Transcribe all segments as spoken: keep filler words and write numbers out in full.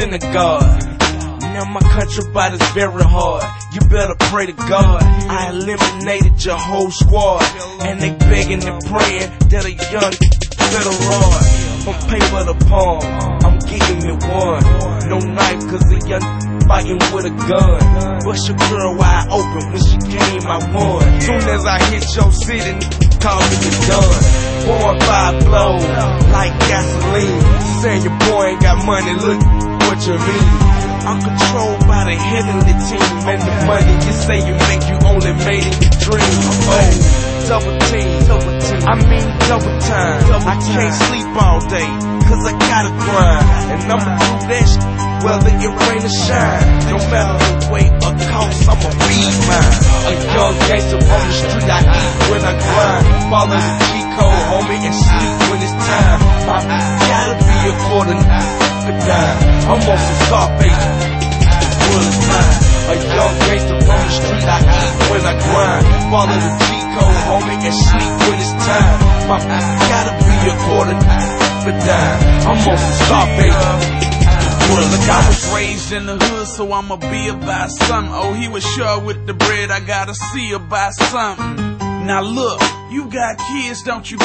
synagogue. Now my country bite is very hard. You better pray to God. I eliminated your whole squad, and they begging and praying that a young better rod. From paper to palm, I'm getting me one. No knife, cause a young fighting with a gun. Bust your girl wide open, when she came I won. Soon as I hit your city, call me the done. Four or five blows, like gasoline. Saying your boy ain't got money, look what you mean. I'm controlled by the heavenly team, and the money you say you make, you only made it your dream. Oh, double team, double team. I mean double time. Double I can't time. sleep all day, cause I gotta grind. And I'ma do that shit, whether it rain or shine. No matter the weight or cost, I'ma feed mine. A young gangster on the street, I eat when I grind. Follow the G code, homie, and sleep when it's time. I gotta be according to I'm on some Scarface, the world is mine. A young gangster on the street, I eat when I grind. Follow the G code, homie, and sleep when it's time. My gotta be according to dime. I'm on some Scarface, the world is mine. I was raised in the hood, so I'ma be about something. Oh, he was sure with the bread, I gotta see about something. Now look, you got kids, don't you?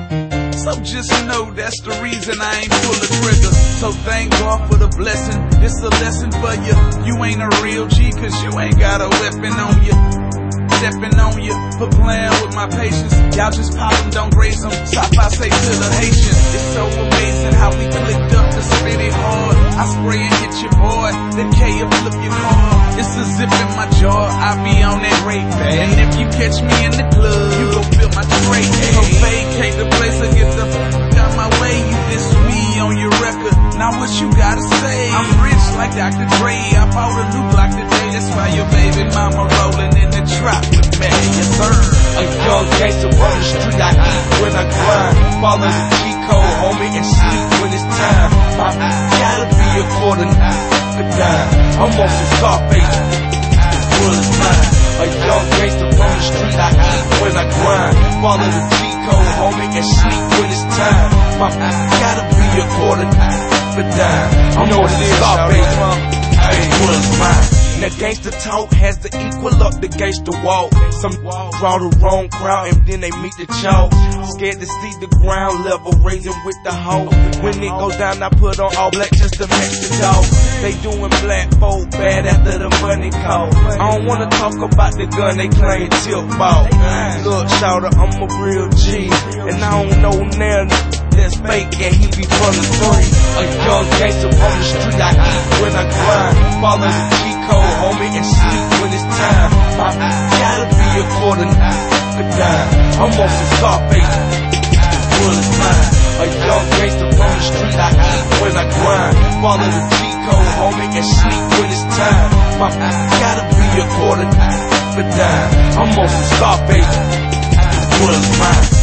So just know that's the reason I ain't pull the trigger. So thank God for the blessing, this a lesson for you. You ain't a real G, cause you ain't got a weapon on you. Stepping on you for playing with my patience. Y'all just pop them, don't graze them. Stop, I say to the Haitians. It's so amazing how we clicked up to spit it hard. I spray and hit your boy, then K up flip your car. It's a zip in my jaw, I be on that rape. And if you catch me in the club, you gon' feel my tray. So vacate the place or get the f*** out my way. You diss me on your record, now what you gotta say? I'm rich like Doctor Dre, I bought a new block today. That's why your baby mama rolling in the trap with me, yes sir. A young gangster on the street, I eat when I grind. Follow the G code, homie, and sleep when it's time. I gotta be according to dime. I'm on some Scarface, the world is mine. A young gangster on the street, I eat when I grind. Follow the G code, homie, and sleep when it's time. I gotta be according to dime. I'm on some Scarface, the world is mine. Now gangsta talk has to equal up the gangsta walk. Some draw the wrong crowd and then they meet the chalk. Scared to see the ground level, raising with the hoe. When it goes down, I put on all black just to match the dog. They doing black folk bad after the money call. I don't wanna talk about the gun they claim tip ball. Look, shouter, I'm a real G, and I don't know now that's fake and he be full of three. A young gangster on the street, I eat when I grind. Follow the G code, homie, and sleep when it's time. I gotta be according to dime. I'm on some Scarface, the world is mine. A young gangster on the street, I eat when I grind. Follow the G code, homie, and sleep when it's time. I gotta be according to dime. I'm on some Scarface, the world is mine.